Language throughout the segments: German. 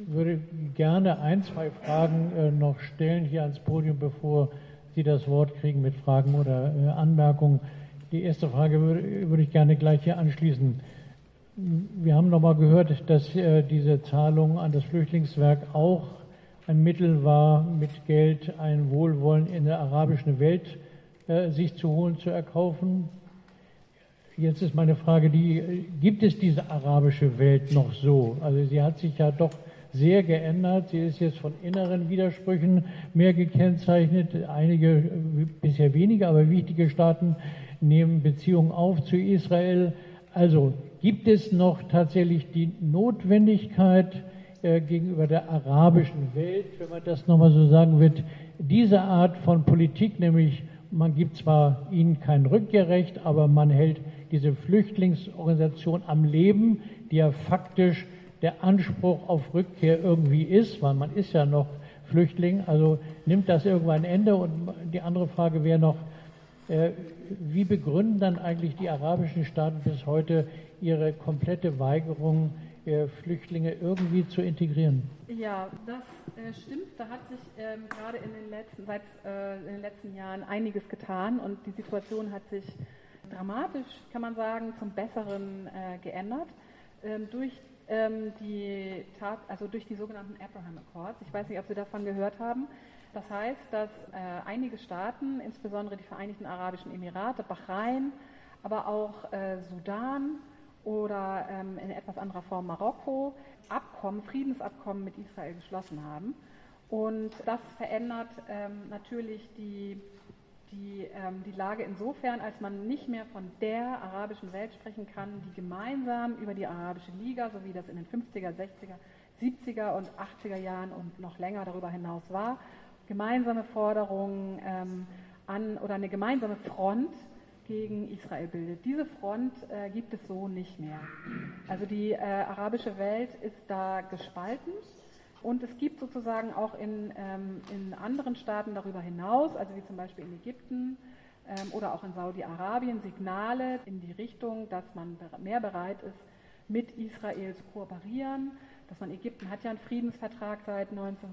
würde gerne ein, zwei Fragen noch stellen hier ans Podium, bevor Sie das Wort kriegen mit Fragen oder Anmerkungen. Die erste Frage würde ich gerne gleich hier anschließen. Wir haben nochmal gehört, dass diese Zahlung an das Flüchtlingswerk auch ein Mittel war, mit Geld ein Wohlwollen in der arabischen Welt sich zu holen, zu erkaufen. Jetzt ist meine Frage, gibt es diese arabische Welt noch so? Also sie hat sich ja doch sehr geändert. Sie ist jetzt von inneren Widersprüchen mehr gekennzeichnet. Einige, bisher weniger, aber wichtige Staaten nehmen Beziehungen auf zu Israel. Also gibt es noch tatsächlich die Notwendigkeit gegenüber der arabischen Welt, wenn man das nochmal so sagen wird, diese Art von Politik, nämlich man gibt zwar ihnen kein Rückkehrrecht, aber man hält diese Flüchtlingsorganisation am Leben, die ja faktisch der Anspruch auf Rückkehr irgendwie ist, weil man ist ja noch Flüchtling, also nimmt das irgendwann ein Ende. Und die andere Frage wäre noch, wie begründen dann eigentlich die arabischen Staaten bis heute ihre komplette Weigerung, Flüchtlinge irgendwie zu integrieren? Ja, das stimmt. Da hat sich gerade in den letzten Jahren einiges getan und die Situation hat sich dramatisch, kann man sagen, zum Besseren geändert durch die sogenannten Abraham Accords. Ich weiß nicht, ob Sie davon gehört haben. Das heißt, dass einige Staaten, insbesondere die Vereinigten Arabischen Emirate, Bahrain, aber auch Sudan oder in etwas anderer Form Marokko, Friedensabkommen mit Israel geschlossen haben. Und das verändert natürlich die Lage insofern, als man nicht mehr von der arabischen Welt sprechen kann, die gemeinsam über die Arabische Liga, so wie das in den 50er, 60er, 70er und 80er Jahren und noch länger darüber hinaus war, gemeinsame Forderungen oder eine gemeinsame Front gegen Israel bildet. Diese Front gibt es so nicht mehr. Also die arabische Welt ist da gespalten. Und es gibt sozusagen auch in anderen Staaten darüber hinaus, also wie zum Beispiel in Ägypten oder auch in Saudi-Arabien, Signale in die Richtung, dass man mehr bereit ist, mit Israel zu kooperieren. Ägypten hat ja einen Friedensvertrag seit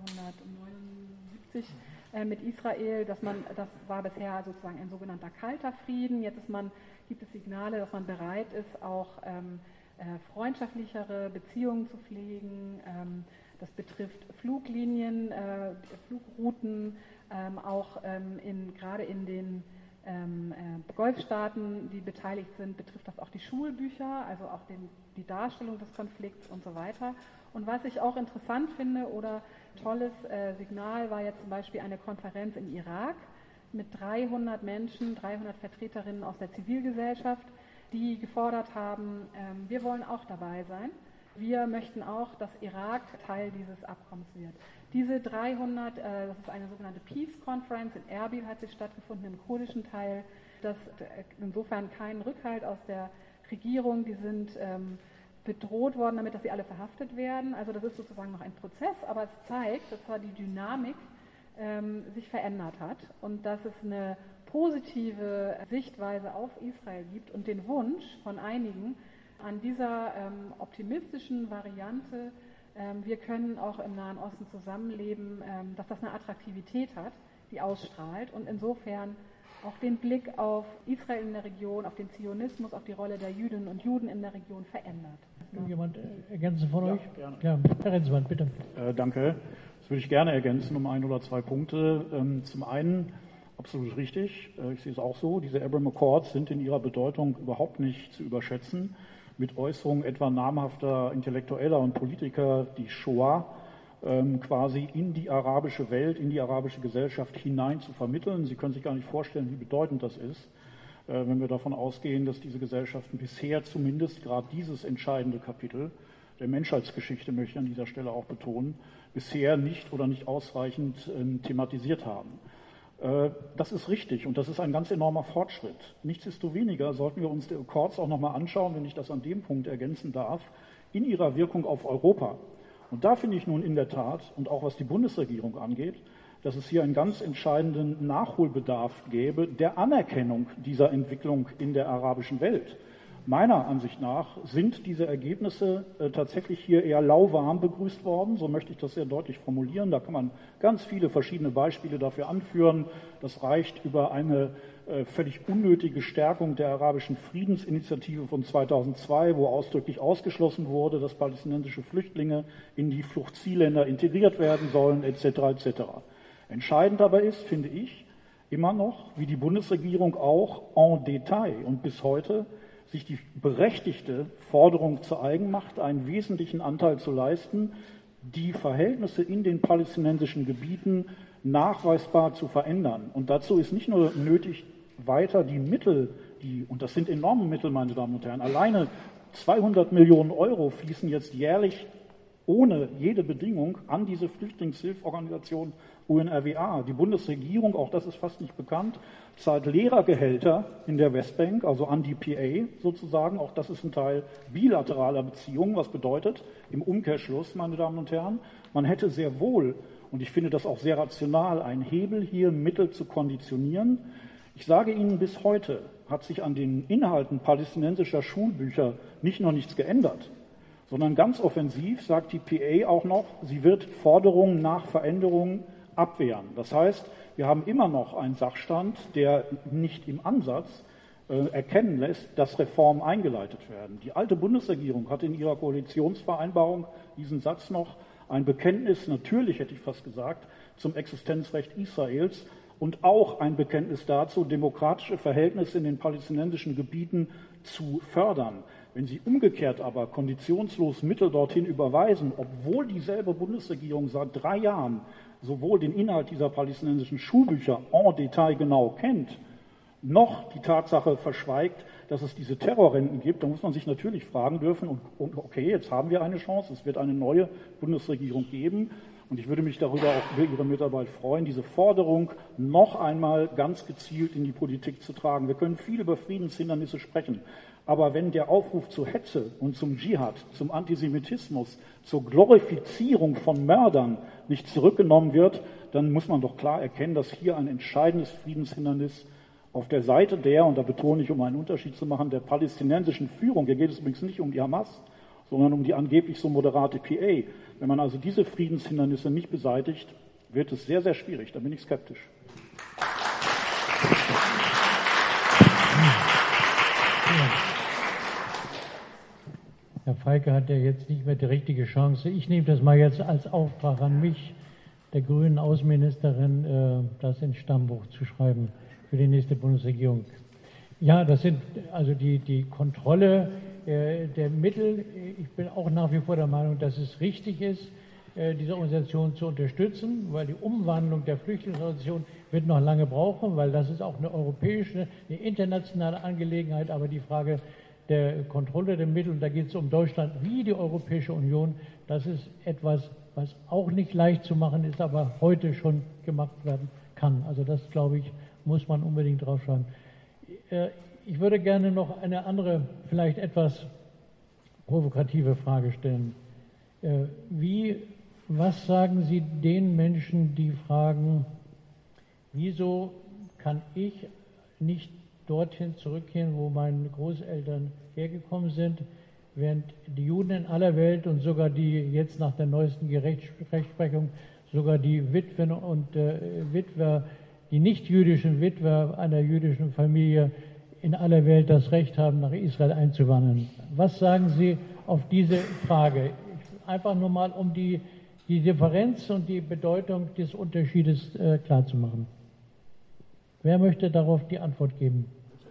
1979 mit Israel, das war bisher sozusagen ein sogenannter kalter Frieden. Jetzt gibt es Signale, dass man bereit ist, auch freundschaftlichere Beziehungen zu pflegen. Das betrifft Fluglinien, Flugrouten, auch gerade in den Golfstaaten, die beteiligt sind, betrifft das auch die Schulbücher, also auch die Darstellung des Konflikts und so weiter. Und was ich auch interessant finde oder tolles Signal war jetzt zum Beispiel eine Konferenz im Irak mit 300 Menschen, 300 Vertreterinnen aus der Zivilgesellschaft, die gefordert haben, wir wollen auch dabei sein. Wir möchten auch, dass Irak Teil dieses Abkommens wird. Diese 300, das ist eine sogenannte Peace Conference, in Erbil hat sie stattgefunden, im kurdischen Teil. Das insofern keinen Rückhalt aus der Regierung, die sind bedroht worden damit, dass sie alle verhaftet werden. Also das ist sozusagen noch ein Prozess, aber es zeigt, dass zwar die Dynamik sich verändert hat und dass es eine positive Sichtweise auf Israel gibt und den Wunsch von einigen, an dieser optimistischen Variante, wir können auch im Nahen Osten zusammenleben, dass das eine Attraktivität hat, die ausstrahlt und insofern auch den Blick auf Israel in der Region, auf den Zionismus, auf die Rolle der Jüdinnen und Juden in der Region verändert. Jemand ergänzen von euch? Gerne. Ja, Herr Renzmann, bitte. Danke. Das würde ich gerne ergänzen um 1 oder 2 Punkte. Zum einen, absolut richtig, ich sehe es auch so, diese Abraham Accords sind in ihrer Bedeutung überhaupt nicht zu überschätzen. Mit Äußerungen etwa namhafter Intellektueller und Politiker die Shoah quasi in die arabische Welt, in die arabische Gesellschaft hinein zu vermitteln. Sie können sich gar nicht vorstellen, wie bedeutend das ist, wenn wir davon ausgehen, dass diese Gesellschaften bisher zumindest gerade dieses entscheidende Kapitel der Menschheitsgeschichte, möchte ich an dieser Stelle auch betonen, bisher nicht oder nicht ausreichend thematisiert haben. Das ist richtig und das ist ein ganz enormer Fortschritt. Nichtsdestoweniger sollten wir uns die Accords auch nochmal anschauen, wenn ich das an dem Punkt ergänzen darf, in ihrer Wirkung auf Europa. Und da finde ich nun in der Tat, und auch was die Bundesregierung angeht, dass es hier einen ganz entscheidenden Nachholbedarf gäbe der Anerkennung dieser Entwicklung in der arabischen Welt. Meiner Ansicht nach sind diese Ergebnisse tatsächlich hier eher lauwarm begrüßt worden. So möchte ich das sehr deutlich formulieren. Da kann man ganz viele verschiedene Beispiele dafür anführen. Das reicht über eine völlig unnötige Stärkung der arabischen Friedensinitiative von 2002, wo ausdrücklich ausgeschlossen wurde, dass palästinensische Flüchtlinge in die Fluchtzielländer integriert werden sollen, etc. etc. Entscheidend dabei ist, finde ich, immer noch, wie die Bundesregierung auch en Detail und bis heute sich die berechtigte Forderung zu eigen macht, einen wesentlichen Anteil zu leisten, die Verhältnisse in den palästinensischen Gebieten nachweisbar zu verändern. Und dazu ist nicht nur nötig, weiter die Mittel, und das sind enorme Mittel, meine Damen und Herren, alleine 200 Millionen Euro fließen jetzt jährlich ohne jede Bedingung an diese Flüchtlingshilfsorganisation UNRWA. Die Bundesregierung, auch das ist fast nicht bekannt, zahlt Lehrergehälter in der Westbank, also an die PA sozusagen. Auch das ist ein Teil bilateraler Beziehungen, was bedeutet im Umkehrschluss, meine Damen und Herren, man hätte sehr wohl, und ich finde das auch sehr rational, einen Hebel hier, Mittel zu konditionieren. Ich sage Ihnen, bis heute hat sich an den Inhalten palästinensischer Schulbücher nicht nur nichts geändert, sondern ganz offensiv sagt die PA auch noch, sie wird Forderungen nach Veränderungen abwehren. Das heißt, wir haben immer noch einen Sachstand, der nicht im Ansatz erkennen lässt, dass Reformen eingeleitet werden. Die alte Bundesregierung hat in ihrer Koalitionsvereinbarung diesen Satz noch, ein Bekenntnis, natürlich hätte ich fast gesagt, zum Existenzrecht Israels und auch ein Bekenntnis dazu, demokratische Verhältnisse in den palästinensischen Gebieten zu fördern. Wenn Sie umgekehrt aber konditionslos Mittel dorthin überweisen, obwohl dieselbe Bundesregierung seit 3 Jahren sowohl den Inhalt dieser palästinensischen Schulbücher en Detail genau kennt, noch die Tatsache verschweigt, dass es diese Terrorrenten gibt, dann muss man sich natürlich fragen dürfen, und okay, jetzt haben wir eine Chance, es wird eine neue Bundesregierung geben, und ich würde mich darüber auch über Ihre Mitarbeit freuen, diese Forderung noch einmal ganz gezielt in die Politik zu tragen. Wir können viel über Friedenshindernisse sprechen, aber wenn der Aufruf zur Hetze und zum Dschihad, zum Antisemitismus, zur Glorifizierung von Mördern nicht zurückgenommen wird, dann muss man doch klar erkennen, dass hier ein entscheidendes Friedenshindernis auf der Seite der, und da betone ich, um einen Unterschied zu machen, der palästinensischen Führung, hier geht es übrigens nicht um die Hamas, sondern um die angeblich so moderate PA. Wenn man also diese Friedenshindernisse nicht beseitigt, wird es sehr, sehr schwierig. Da bin ich skeptisch. Herr Feige hat ja jetzt nicht mehr die richtige Chance. Ich nehme das mal jetzt als Auftrag an mich, der grünen Außenministerin, das ins Stammbuch zu schreiben für die nächste Bundesregierung. Ja, das sind also die Kontrolle der Mittel. Ich bin auch nach wie vor der Meinung, dass es richtig ist, diese Organisation zu unterstützen, weil die Umwandlung der Flüchtlingsorganisation wird noch lange brauchen, weil das ist auch eine europäische, eine internationale Angelegenheit, aber die Frage der Kontrolle der Mittel, und da geht es um Deutschland wie die Europäische Union, das ist etwas, was auch nicht leicht zu machen ist, aber heute schon gemacht werden kann. Also das, glaube ich, muss man unbedingt draufschauen. Ich würde gerne noch eine andere, vielleicht etwas provokative Frage stellen. Was sagen Sie den Menschen, die fragen, wieso kann ich nicht dorthin zurückkehren, wo meine Großeltern hergekommen sind, während die Juden in aller Welt und sogar die jetzt nach der neuesten Rechtsprechung, sogar die Witwen und Witwer, die nicht-jüdischen Witwer einer jüdischen Familie in aller Welt das Recht haben, nach Israel einzuwandern. Was sagen Sie auf diese Frage? Einfach nur mal, um die Differenz und die Bedeutung des Unterschiedes klarzumachen. Wer möchte darauf die Antwort geben?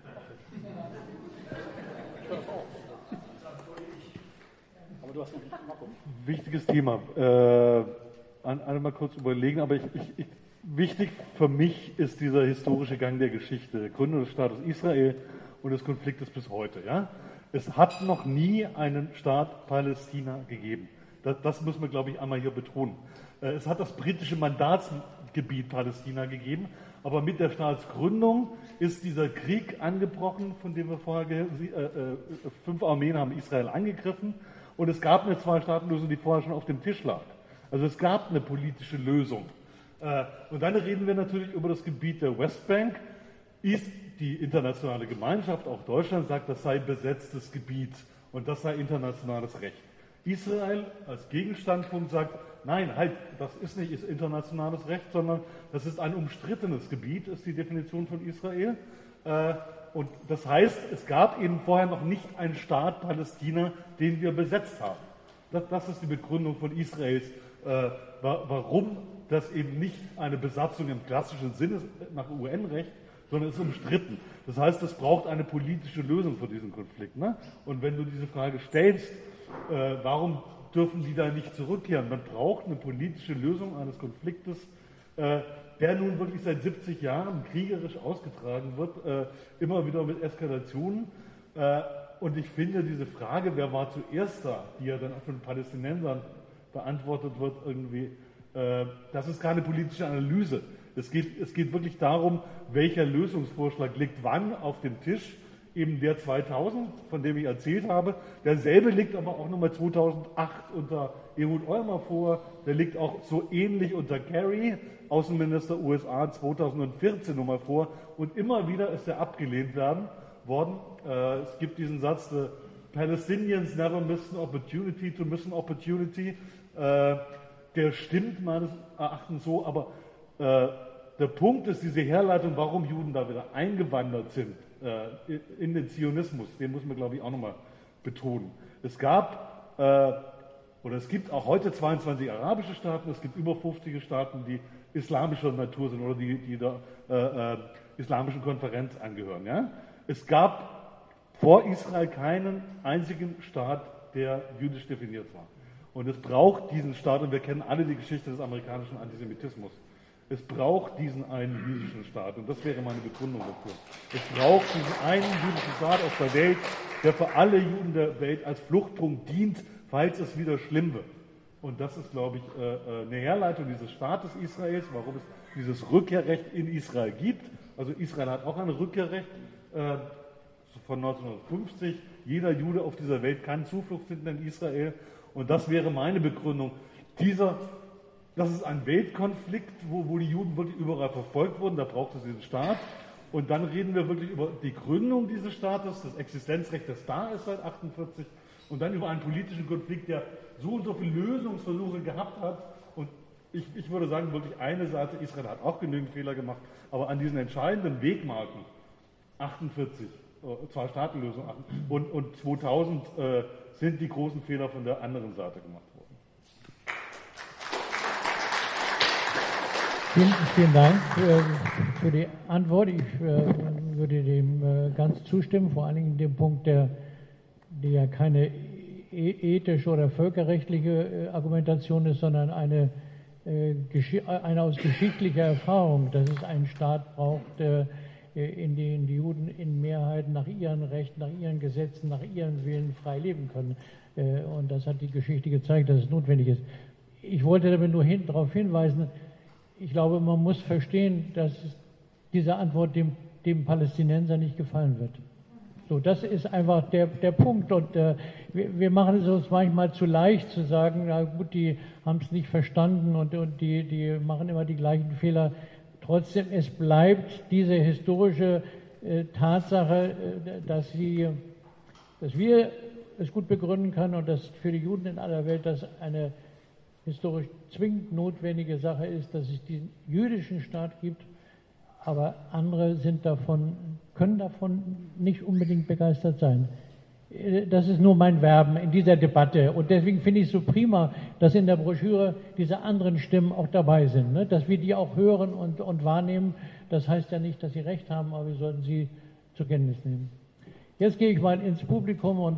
Wichtiges Thema. Einmal kurz überlegen, aber wichtig für mich ist dieser historische Gang der Geschichte, der Gründung des Staates Israel und des Konfliktes bis heute. Ja? Es hat noch nie einen Staat Palästina gegeben. Das müssen wir, glaube ich, einmal hier betonen. Es hat das britische Mandatsgebiet Palästina gegeben, aber mit der Staatsgründung ist dieser Krieg angebrochen, von dem wir vorher gehört haben. 5 Armeen haben Israel angegriffen und es gab eine Zwei-Staaten-Lösung, die vorher schon auf dem Tisch lag. Also es gab eine politische Lösung. Und dann reden wir natürlich über das Gebiet der Westbank. Die internationale Gemeinschaft, auch Deutschland, sagt, das sei besetztes Gebiet und das sei internationales Recht. Israel als Gegenstandpunkt sagt, nein, halt, das ist nicht internationales Recht, sondern das ist ein umstrittenes Gebiet, ist die Definition von Israel. Und das heißt, es gab eben vorher noch nicht einen Staat Palästina, den wir besetzt haben. Das ist die Begründung von Israels, warum das eben nicht eine Besatzung im klassischen Sinne nach UN-Recht, sondern ist umstritten. Das heißt, es braucht eine politische Lösung für diesen Konflikt. Ne? Und wenn du diese Frage stellst, warum dürfen die da nicht zurückkehren? Man braucht eine politische Lösung eines Konfliktes, der nun wirklich seit 70 Jahren kriegerisch ausgetragen wird, immer wieder mit Eskalationen. Und ich finde diese Frage, wer war zuerst da, die ja dann auch von den Palästinensern beantwortet wird, irgendwie, das ist keine politische Analyse. Es geht wirklich darum, welcher Lösungsvorschlag liegt wann auf dem Tisch. Eben der 2000, von dem ich erzählt habe. Derselbe liegt aber auch nochmal 2008 unter Ehud Olmert vor. Der liegt auch so ähnlich unter Kerry, Außenminister USA, 2014 nochmal vor. Und immer wieder ist er abgelehnt worden. Es gibt diesen Satz, the Palestinians never miss an opportunity to miss an opportunity. Der stimmt meines Erachtens so, aber der Punkt ist diese Herleitung, warum Juden da wieder eingewandert sind in den Zionismus, den muss man, glaube ich, auch nochmal betonen. Es gibt auch heute 22 arabische Staaten, es gibt über 50 Staaten, die islamischer Natur sind oder die der islamischen Konferenz angehören. Ja? Es gab vor Israel keinen einzigen Staat, der jüdisch definiert war. Und es braucht diesen Staat, und wir kennen alle die Geschichte des amerikanischen Antisemitismus. Es braucht diesen einen jüdischen Staat, und das wäre meine Begründung dafür. Es braucht diesen einen jüdischen Staat auf der Welt, der für alle Juden der Welt als Fluchtpunkt dient, falls es wieder schlimm wird. Und das ist, glaube ich, eine Herleitung dieses Staates Israels, warum es dieses Rückkehrrecht in Israel gibt. Also Israel hat auch ein Rückkehrrecht von 1950. Jeder Jude auf dieser Welt kann Zuflucht finden in Israel. Und das wäre meine Begründung. Das ist ein Weltkonflikt, wo die Juden wirklich überall verfolgt wurden, da braucht es diesen Staat. Und dann reden wir wirklich über die Gründung dieses Staates, das Existenzrecht, das da ist seit 1948, und dann über einen politischen Konflikt, der so und so viele Lösungsversuche gehabt hat. Und ich würde sagen, wirklich eine Seite, Israel hat auch genügend Fehler gemacht, aber an diesen entscheidenden Wegmarken, 48, Zwei-Staaten-Lösung und 2000, sind die großen Fehler von der anderen Seite gemacht worden. Vielen Dank für die Antwort. Ich würde dem ganz zustimmen, vor allen Dingen in dem Punkt, der ja keine ethische oder völkerrechtliche Argumentation ist, sondern eine aus geschichtlicher Erfahrung, dass es einen Staat braucht, in dem die Juden in Mehrheit nach ihren Rechten, nach ihren Gesetzen, nach ihrem Willen frei leben können. Und das hat die Geschichte gezeigt, dass es notwendig ist. Ich wollte damit nur darauf hinweisen, ich glaube, man muss verstehen, dass diese Antwort dem Palästinenser nicht gefallen wird. So, das ist einfach der Punkt. Und wir machen es uns manchmal zu leicht zu sagen, na gut, die haben es nicht verstanden und die machen immer die gleichen Fehler. Trotzdem, es bleibt diese historische Tatsache, dass wir es gut begründen können und dass für die Juden in aller Welt das eine historisch zwingend notwendige Sache ist, dass es diesen jüdischen Staat gibt, aber andere können davon nicht unbedingt begeistert sein. Das ist nur mein Werben in dieser Debatte. Und deswegen finde ich es so prima, dass in der Broschüre diese anderen Stimmen auch dabei sind, ne? Dass wir die auch hören und wahrnehmen. Das heißt ja nicht, dass sie recht haben, aber wir sollten sie zur Kenntnis nehmen. Jetzt gehe ich mal ins Publikum und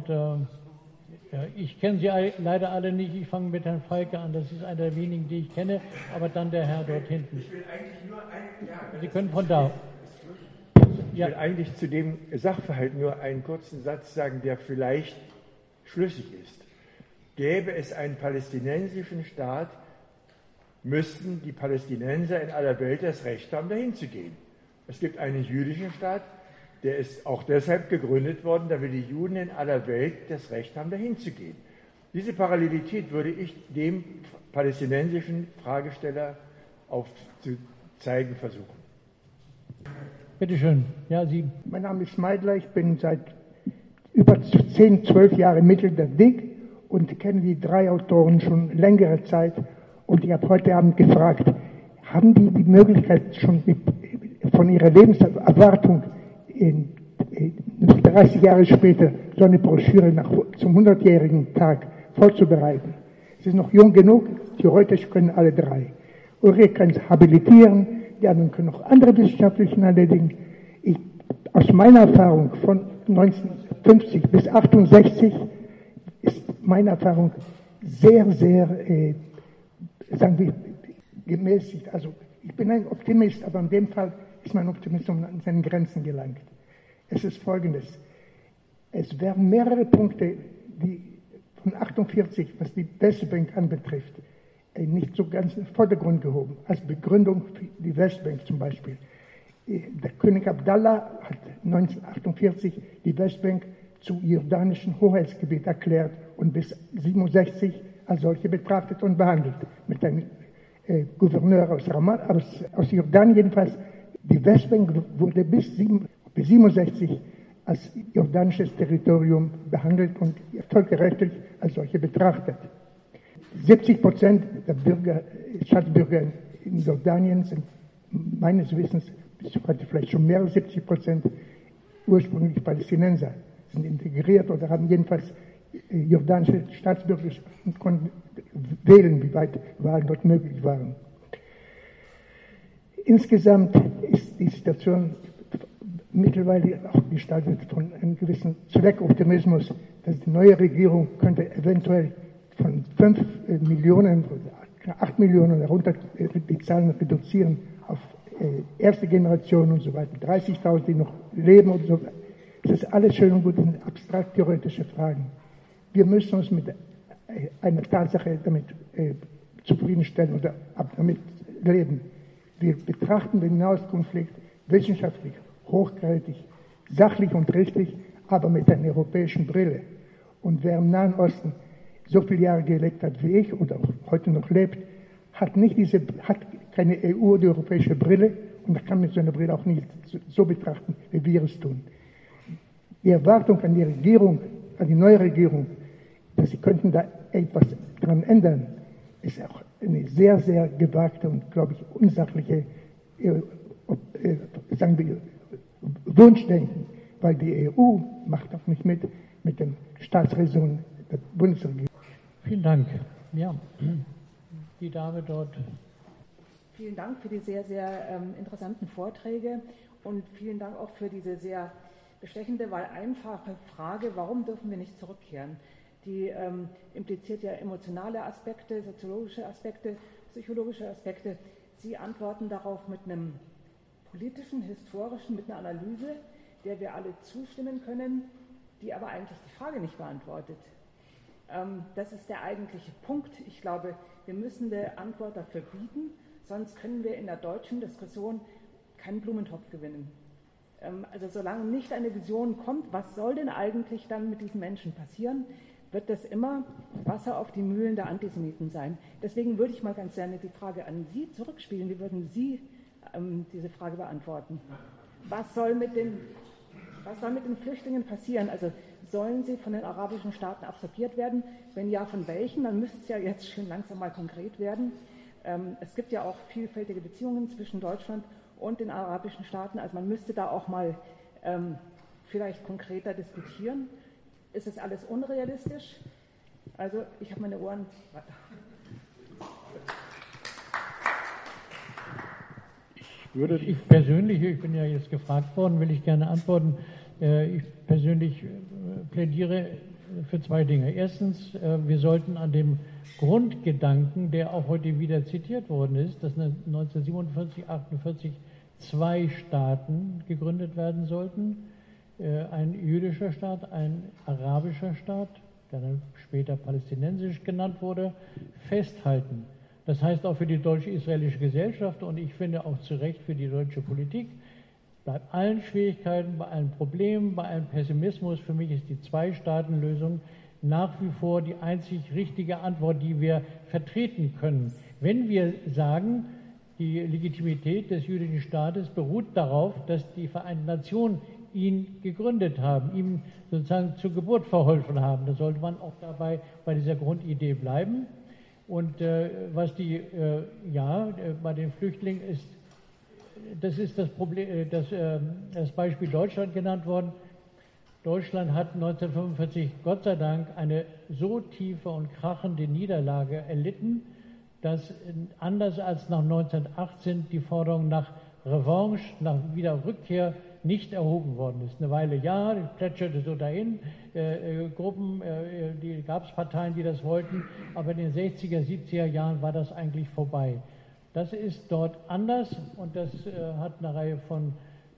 ich kenne Sie leider alle nicht. Ich fange mit Herrn Falke an. Das ist einer der wenigen, die ich kenne. Aber dann der Herr dort hinten. Ich will eigentlich nur Sie können von da. Ich will eigentlich zu dem Sachverhalt nur einen kurzen Satz sagen, der vielleicht schlüssig ist. Gäbe es einen palästinensischen Staat, müssten die Palästinenser in aller Welt das Recht haben, dahin zu gehen. Es gibt einen jüdischen Staat, der ist auch deshalb gegründet worden, damit die Juden in aller Welt das Recht haben, dahin zu gehen. Diese Parallelität würde ich dem palästinensischen Fragesteller aufzuzeigen versuchen. Bitte schön. Ja, Sie. Mein Name ist Meidler, ich bin seit über 10, 12 Jahren Mitglied der DIG und kenne die 3 Autoren schon längere Zeit. Und ich habe heute Abend gefragt, haben die die Möglichkeit, schon von ihrer Lebenserwartung 30 Jahre später so eine Broschüre zum 100-jährigen Tag vorzubereiten? Es ist noch jung genug, theoretisch können alle 3. Ulrich kann es habilitieren, die anderen können auch andere Wissenschaften erledigen. Aus meiner Erfahrung von 1950 bis 68 ist meine Erfahrung sehr, sehr, sagen wir, gemäßigt. Also ich bin ein Optimist, aber in dem Fall ist mein Optimismus an seinen Grenzen gelangt. Es ist Folgendes. Es werden mehrere Punkte, die von 48, was die Westbank anbetrifft, nicht so ganz in den Vordergrund gehoben. Als Begründung für die Westbank zum Beispiel. Der König Abdallah hat 1948 die Westbank zu jordanischen Hoheitsgebiet erklärt und bis 1967 als solche betrachtet und behandelt. Mit einem Gouverneur aus Jordanien jedenfalls. Die Westbank wurde bis 1967 als jordanisches Territorium behandelt und völkerrechtlich als solche betrachtet. 70% der Staatsbürger in Jordanien sind meines Wissens bis heute vielleicht schon mehr als 70% ursprünglich Palästinenser, sind integriert oder haben jedenfalls jordanische Staatsbürgerschaft und konnten wählen, wie weit Wahlen dort möglich waren. Insgesamt ist die Situation mittlerweile auch gestaltet von einem gewissen Zweckoptimismus, dass die neue Regierung könnte eventuell von 5 Millionen oder 8 Millionen herunter die Zahlen reduzieren auf erste Generation und so weiter, 30.000, die noch leben und so weiter. Das ist alles schön und gut, das sind abstrakt theoretische Fragen. Wir müssen uns mit einer Tatsache damit zufriedenstellen oder damit leben. Wir betrachten den Nahostkonflikt wissenschaftlich, hochgradig, sachlich und richtig, aber mit einer europäischen Brille. Und wer im Nahen Osten so viele Jahre gelebt hat wie ich oder auch heute noch lebt, hat keine EU oder europäische Brille und kann mit so einer Brille auch nicht so betrachten, wie wir es tun. Die Erwartung an die Regierung, an die neue Regierung, dass sie könnten da etwas daran ändern, ist auch eine sehr, sehr gewagte und, glaube ich, unsachliche, sagen wir, Wunschdenken, weil die EU macht auch nicht mit den Staatsräson der Bundesregierung. Vielen Dank. Ja, die Dame dort. Vielen Dank für die sehr, sehr interessanten Vorträge und vielen Dank auch für diese sehr bestechende, weil einfache Frage, warum dürfen wir nicht zurückkehren? Die impliziert ja emotionale Aspekte, soziologische Aspekte, psychologische Aspekte. Sie antworten darauf mit einem politischen, historischen, mit einer Analyse, der wir alle zustimmen können, die aber eigentlich die Frage nicht beantwortet. Das ist der eigentliche Punkt. Ich glaube, wir müssen eine Antwort dafür bieten, sonst können wir in der deutschen Diskussion keinen Blumentopf gewinnen. Also solange nicht eine Vision kommt, was soll denn eigentlich dann mit diesen Menschen passieren, wird das immer Wasser auf die Mühlen der Antisemiten sein. Deswegen würde ich mal ganz gerne die Frage an Sie zurückspielen. Wie würden Sie diese Frage beantworten? Was soll mit den Flüchtlingen passieren? Also sollen sie von den arabischen Staaten absorbiert werden? Wenn ja, von welchen? Dann müsste es ja jetzt schon langsam mal konkret werden. Es gibt ja auch vielfältige Beziehungen zwischen Deutschland und den arabischen Staaten. Also man müsste da auch mal vielleicht konkreter diskutieren. Ist es alles unrealistisch? Also ich habe meine Ohren. Ich persönlich, ich bin ja jetzt gefragt worden, will ich gerne antworten. Ich persönlich plädiere für 2 Dinge. Erstens, wir sollten an dem Grundgedanken, der auch heute wieder zitiert worden ist, dass 1947, 1948 2 Staaten gegründet werden sollten. Ein jüdischer Staat, ein arabischer Staat, der dann später palästinensisch genannt wurde, festhalten. Das heißt auch für die deutsche-israelische Gesellschaft und ich finde auch zu Recht für die deutsche Politik, bei allen Schwierigkeiten, bei allen Problemen, bei allem Pessimismus, für mich ist die 2-Staaten-Lösung nach wie vor die einzig richtige Antwort, die wir vertreten können. Wenn wir sagen, Die Legitimität des jüdischen Staates beruht darauf, dass die Vereinten Nationen ihn gegründet haben, ihm sozusagen zur Geburt verholfen haben. Da sollte man auch dabei bei dieser Grundidee bleiben. Und was bei den Flüchtlingen ist, das ist das Problem, das Beispiel Deutschland genannt worden. Deutschland hat 1945 Gott sei Dank eine so tiefe und krachende Niederlage erlitten, dass anders als nach 1918 die Forderung nach Revanche, nach Wiederrückkehr nicht erhoben worden ist. Eine Weile ja, die plätscherte so dahin, Gruppen, die gab es Parteien, die das wollten, aber in den 60er, 70er Jahren war das eigentlich vorbei. Das ist dort anders und das hat eine Reihe von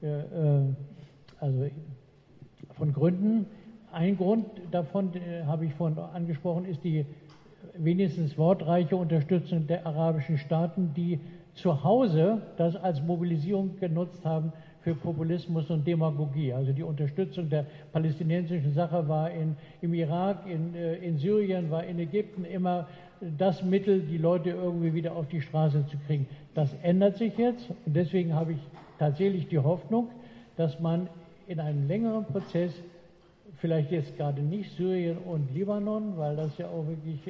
Gründen. Ein Grund davon, habe ich vorhin angesprochen, ist die wenigstens wortreiche Unterstützung der arabischen Staaten, die zu Hause das als Mobilisierung genutzt haben für Populismus und Demagogie. Also die Unterstützung der palästinensischen Sache war im Irak, in Syrien, war in Ägypten immer das Mittel, die Leute irgendwie wieder auf die Straße zu kriegen. Das ändert sich jetzt und deswegen habe ich tatsächlich die Hoffnung, dass man in einem längeren Prozess, vielleicht jetzt gerade nicht Syrien und Libanon, weil das ja auch wirklich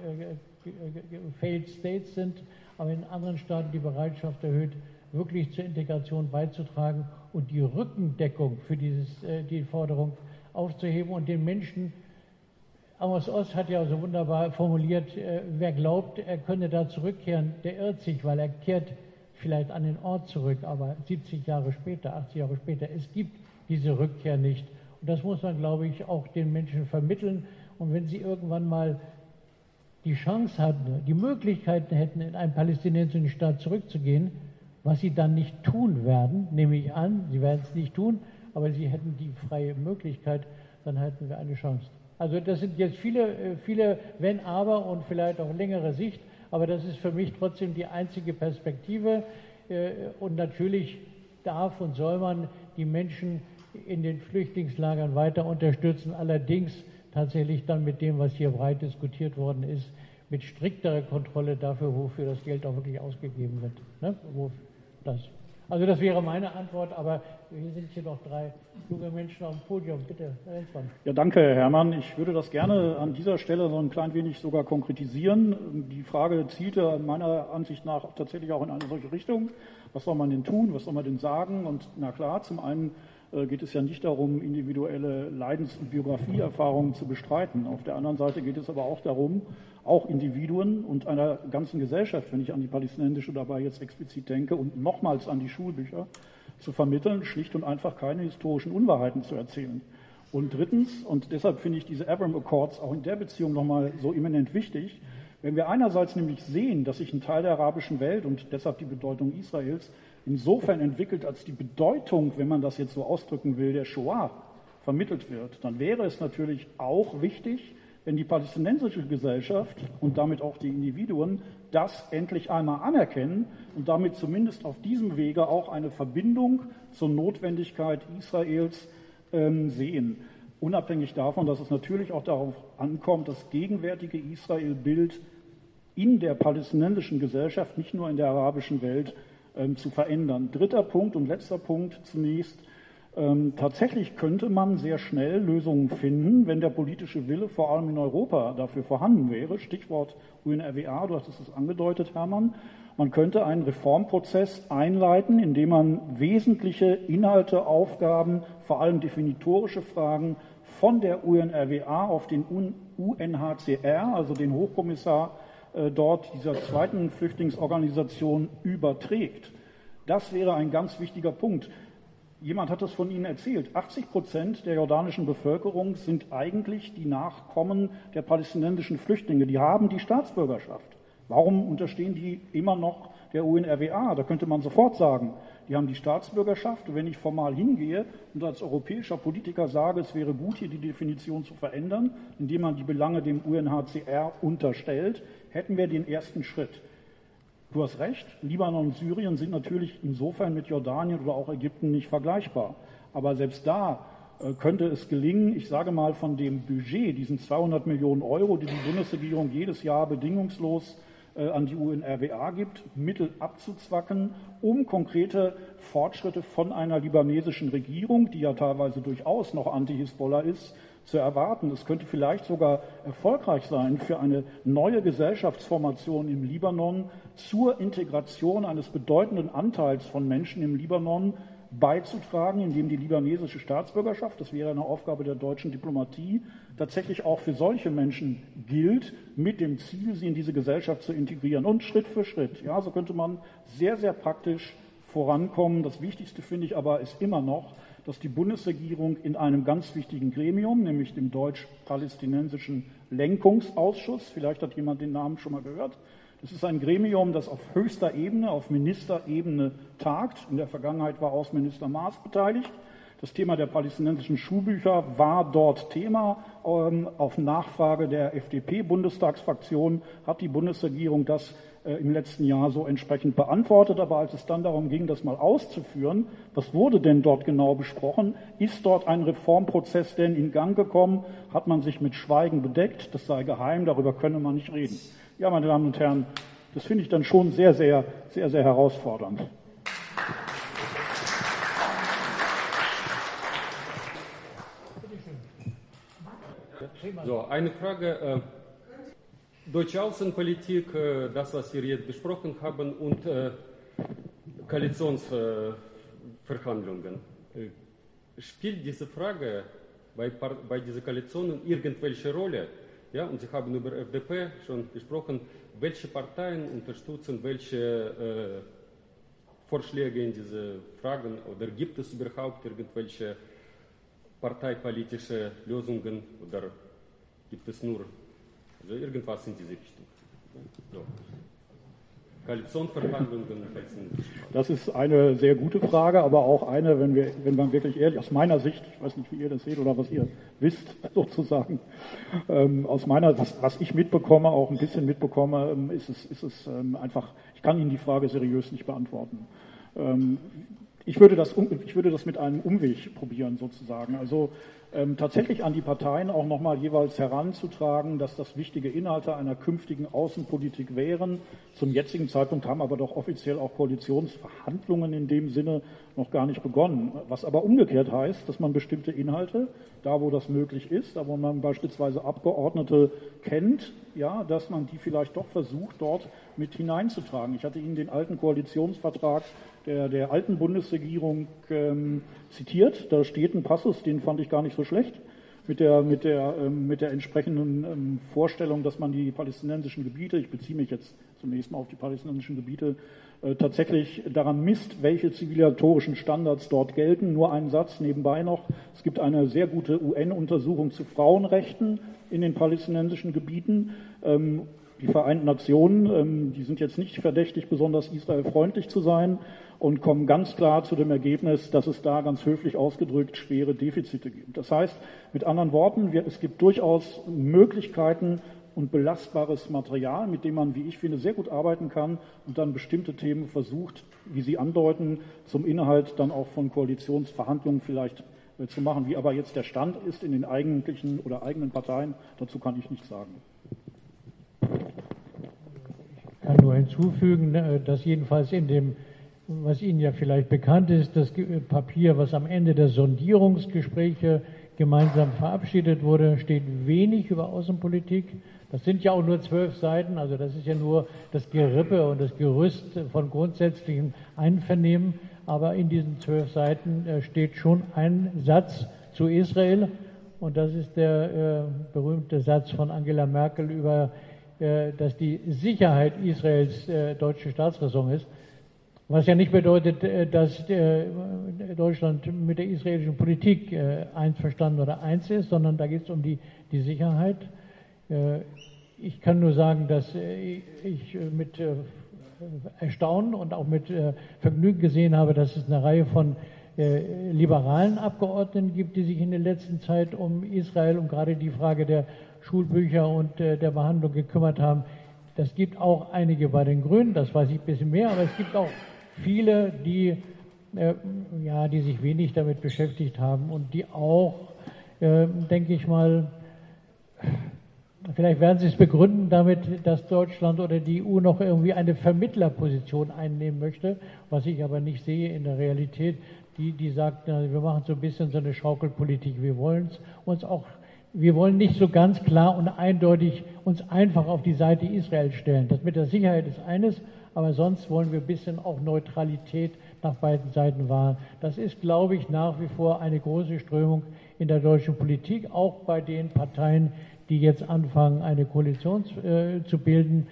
failed States sind, aber in anderen Staaten die Bereitschaft erhöht, wirklich zur Integration beizutragen und die Rückendeckung für die Forderung aufzuheben und den Menschen. Amos Oz hat ja so wunderbar formuliert, wer glaubt, er könne da zurückkehren, der irrt sich, weil er kehrt vielleicht an den Ort zurück, aber 70 Jahre später, 80 Jahre später, es gibt diese Rückkehr nicht. Und das muss man, glaube ich, auch den Menschen vermitteln. Und wenn sie irgendwann mal die Chance hatten, die Möglichkeiten hätten, in einen palästinensischen Staat zurückzugehen, was sie dann nicht tun werden, nehme ich an, sie werden es nicht tun, aber sie hätten die freie Möglichkeit, dann hätten wir eine Chance. Also das sind jetzt viele Wenn, Aber und vielleicht auch längere Sicht, aber das ist für mich trotzdem die einzige Perspektive. Und natürlich darf und soll man die Menschen in den Flüchtlingslagern weiter unterstützen, allerdings tatsächlich dann mit dem, was hier breit diskutiert worden ist, mit strikterer Kontrolle dafür, wofür das Geld auch wirklich ausgegeben wird. Ne? Also das wäre meine Antwort, aber hier sind hier noch 3 junge Menschen auf dem Podium. Bitte, Herr Renzmann. Ja, danke, Herr Herrmann. Ich würde das gerne an dieser Stelle so ein klein wenig sogar konkretisieren. Die Frage zielte meiner Ansicht nach tatsächlich auch in eine solche Richtung. Was soll man denn tun? Was soll man denn sagen? Und na klar, zum einen geht es ja nicht darum, individuelle Leidens- und Biografieerfahrungen zu bestreiten. Auf der anderen Seite geht es aber auch darum, auch Individuen und einer ganzen Gesellschaft, wenn ich an die palästinensische dabei jetzt explizit denke und nochmals an die Schulbücher, zu vermitteln, schlicht und einfach keine historischen Unwahrheiten zu erzählen. Und drittens, und deshalb finde ich diese Abraham Accords auch in der Beziehung nochmal so eminent wichtig, wenn wir einerseits nämlich sehen, dass sich ein Teil der arabischen Welt und deshalb die Bedeutung Israels insofern entwickelt, als die Bedeutung, wenn man das jetzt so ausdrücken will, der Shoah vermittelt wird, dann wäre es natürlich auch wichtig, wenn die palästinensische Gesellschaft und damit auch die Individuen das endlich einmal anerkennen und damit zumindest auf diesem Wege auch eine Verbindung zur Notwendigkeit Israels sehen. Unabhängig davon, dass es natürlich auch darauf ankommt, das gegenwärtige Israel-Bild in der palästinensischen Gesellschaft, nicht nur in der arabischen Welt, zu verändern. Dritter Punkt und letzter Punkt zunächst. Tatsächlich könnte man sehr schnell Lösungen finden, wenn der politische Wille vor allem in Europa dafür vorhanden wäre. Stichwort UNRWA, du hast es angedeutet, Hermann. Man könnte einen Reformprozess einleiten, indem man wesentliche Inhalte, Aufgaben, vor allem definitorische Fragen von der UNRWA auf den UNHCR, also den Hochkommissar dort dieser zweiten Flüchtlingsorganisation, überträgt. Das wäre ein ganz wichtiger Punkt. Jemand hat das von Ihnen erzählt. 80% der jordanischen Bevölkerung sind eigentlich die Nachkommen der palästinensischen Flüchtlinge. Die haben die Staatsbürgerschaft. Warum unterstehen die immer noch der UNRWA? Da könnte man sofort sagen, die haben die Staatsbürgerschaft. Wenn ich formal hingehe und als europäischer Politiker sage, es wäre gut, hier die Definition zu verändern, indem man die Belange dem UNHCR unterstellt, hätten wir den ersten Schritt. Du hast recht, Libanon und Syrien sind natürlich insofern mit Jordanien oder auch Ägypten nicht vergleichbar. Aber selbst da könnte es gelingen, ich sage mal, von dem Budget, diesen 200 Millionen Euro, die die Bundesregierung jedes Jahr bedingungslos an die UNRWA gibt, Mittel abzuzwacken, um konkrete Fortschritte von einer libanesischen Regierung, die ja teilweise durchaus noch anti-Hisbollah ist, zu erwarten. Es könnte vielleicht sogar erfolgreich sein für eine neue Gesellschaftsformation im Libanon zur Integration eines bedeutenden Anteils von Menschen im Libanon beizutragen, indem die libanesische Staatsbürgerschaft, das wäre eine Aufgabe der deutschen Diplomatie, tatsächlich auch für solche Menschen gilt, mit dem Ziel, sie in diese Gesellschaft zu integrieren. Und Schritt für Schritt. Ja, so könnte man sehr, sehr praktisch vorankommen. Das Wichtigste finde ich aber ist immer noch, dass die Bundesregierung in einem ganz wichtigen Gremium, nämlich dem deutsch-palästinensischen Lenkungsausschuss, vielleicht hat jemand den Namen schon mal gehört, das ist ein Gremium, das auf höchster Ebene, auf Ministerebene tagt. In der Vergangenheit war Außenminister Maas beteiligt. Das Thema der palästinensischen Schulbücher war dort Thema. Auf Nachfrage der FDP-Bundestagsfraktion hat die Bundesregierung das im letzten Jahr so entsprechend beantwortet. Aber als es dann darum ging, das mal auszuführen, was wurde denn dort genau besprochen? Ist dort ein Reformprozess denn in Gang gekommen? Hat man sich mit Schweigen bedeckt? Das sei geheim, darüber könne man nicht reden. Ja, meine Damen und Herren, das finde ich dann schon sehr, sehr, sehr, sehr herausfordernd. So, eine Frage. Deutsche Außenpolitik, das, was wir jetzt besprochen haben, und Koalitionsverhandlungen. Spielt diese Frage bei diesen Koalitionen irgendwelche Rolle? Ja, und Sie haben über FDP schon gesprochen. Welche Parteien unterstützen welche Vorschläge in diese Fragen? Oder gibt es überhaupt irgendwelche parteipolitische Lösungen? Oder gibt es nur irgendwas in diese Richtung? So. Koalitionsverhandlungen. Das ist eine sehr gute Frage, aber auch eine, wenn man wirklich ehrlich, aus meiner Sicht, ich weiß nicht, wie ihr das seht oder was ihr wisst, sozusagen, aus meiner, was ich mitbekomme, auch ein bisschen mitbekomme, ist es einfach, ich kann Ihnen die Frage seriös nicht beantworten. Ich würde das mit einem Umweg probieren, sozusagen. Also tatsächlich an die Parteien auch nochmal jeweils heranzutragen, dass das wichtige Inhalte einer künftigen Außenpolitik wären. Zum jetzigen Zeitpunkt haben aber doch offiziell auch Koalitionsverhandlungen in dem Sinne noch gar nicht begonnen. Was aber umgekehrt heißt, dass man bestimmte Inhalte, da wo das möglich ist, da wo man beispielsweise Abgeordnete kennt, ja, dass man die vielleicht doch versucht, dort mit hineinzutragen. Ich hatte Ihnen den alten Koalitionsvertrag der alten Bundesregierung zitiert. Da steht ein Passus, den fand ich gar nicht so schlecht, mit der entsprechenden Vorstellung, dass man die palästinensischen Gebiete, ich beziehe mich jetzt zunächst mal auf die palästinensischen Gebiete, tatsächlich daran misst, welche zivilisatorischen Standards dort gelten. Nur einen Satz nebenbei noch. Es gibt eine sehr gute UN-Untersuchung zu Frauenrechten in den palästinensischen Gebieten. Die Vereinten Nationen, die sind jetzt nicht verdächtig, besonders israelfreundlich zu sein und kommen ganz klar zu dem Ergebnis, dass es da ganz höflich ausgedrückt schwere Defizite gibt. Das heißt, mit anderen Worten, es gibt durchaus Möglichkeiten und belastbares Material, mit dem man, wie ich finde, sehr gut arbeiten kann und dann bestimmte Themen versucht, wie Sie andeuten, zum Inhalt dann auch von Koalitionsverhandlungen vielleicht zu machen. Wie aber jetzt der Stand ist in den eigentlichen oder eigenen Parteien, dazu kann ich nichts sagen. Ich kann nur hinzufügen, dass jedenfalls in dem, was Ihnen ja vielleicht bekannt ist, das Papier, was am Ende der Sondierungsgespräche gemeinsam verabschiedet wurde, steht wenig über Außenpolitik. Das sind ja auch nur 12 Seiten, also das ist ja nur das Gerippe und das Gerüst von grundsätzlichem Einvernehmen. Aber in diesen 12 Seiten steht schon ein Satz zu Israel, und das ist der berühmte Satz von Angela Merkel über dass die Sicherheit Israels deutsche Staatsräson ist, was ja nicht bedeutet, dass Deutschland mit der israelischen Politik einverstanden oder eins ist, sondern da geht es um die Sicherheit. Ich kann nur sagen, dass ich mit Erstaunen und auch mit Vergnügen gesehen habe, dass es eine Reihe von liberalen Abgeordneten gibt, die sich in der letzten Zeit um Israel und gerade die Frage der Schulbücher und der Behandlung gekümmert haben. Das gibt auch einige bei den Grünen, das weiß ich ein bisschen mehr, aber es gibt auch viele, die sich wenig damit beschäftigt haben und die auch, denke ich mal, Vielleicht werden Sie es begründen damit, dass Deutschland oder die EU noch irgendwie eine Vermittlerposition einnehmen möchte, was ich aber nicht sehe in der Realität. Die sagt, wir machen so ein bisschen so eine Schaukelpolitik. Wir wollen nicht so ganz klar und eindeutig uns einfach auf die Seite Israel stellen. Das mit der Sicherheit ist eines, aber sonst wollen wir ein bisschen auch Neutralität nach beiden Seiten wahren. Das ist, glaube ich, nach wie vor eine große Strömung in der deutschen Politik, auch bei den Parteien, die jetzt anfangen, eine Koalition zu bilden.